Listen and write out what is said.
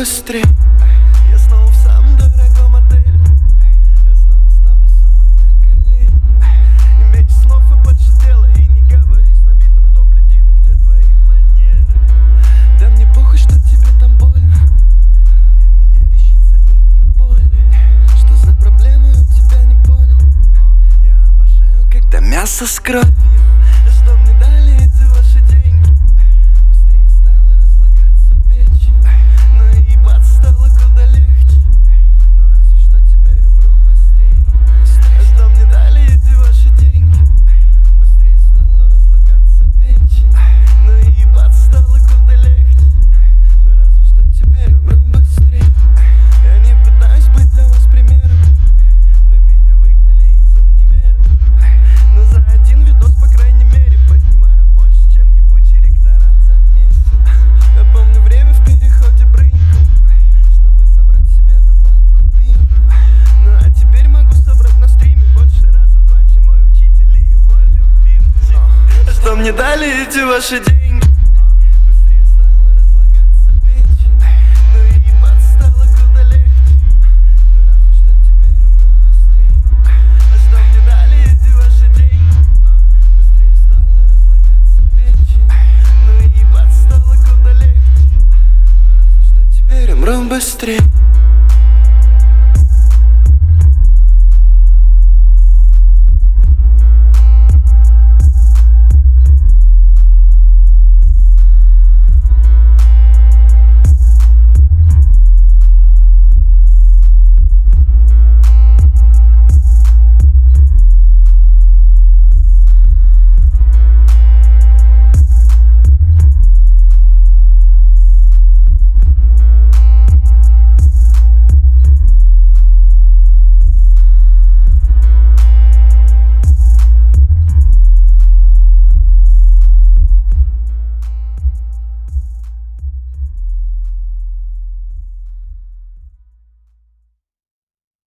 быстрее. Я снова в самом дорогом отеле. Я снова ставлю суку на колени. И меньше слов и больше дела. И не говори с набитым ртом, блядина, где твои манеры? Да мне похуй, что тебе там больно. Для меня вещица и не боли. Что за проблемы, у тебя не понял. Я обожаю, когда мясо с кровью. Что мне дали эти ваши деньги? Быстрее стало разлагаться печь. Но и ебаться стало куда легче. Но разве что теперь умру быстрее. Что мне дали эти ваши деньги? Быстрее стало разлагаться печь. Но и ебаться стало куда легче. Но разве что теперь умру быстрее. Я не пытаюсь быть для вас примером. Да меня выгнали из универа. Но за один видос, по крайней мере, поднимаю больше, чем ебучий ректорат за месяц. Я помню время в переходе брыньком, чтобы собрать себе на банку пива. Ну а теперь могу собрать на стриме больше раза в 2, чем мой учитель и его любимчик. Что мне дали эти ваши деньги? Быстрее стало разлагаться печь. Ну и ебаться стало куда легче. Ну разве что теперь умру быстрее. Что мне дали эти ваши деньги? Быстрее стало разлагаться печь. Ну и ебаться стало куда легче. Ну разве что теперь умру быстрее.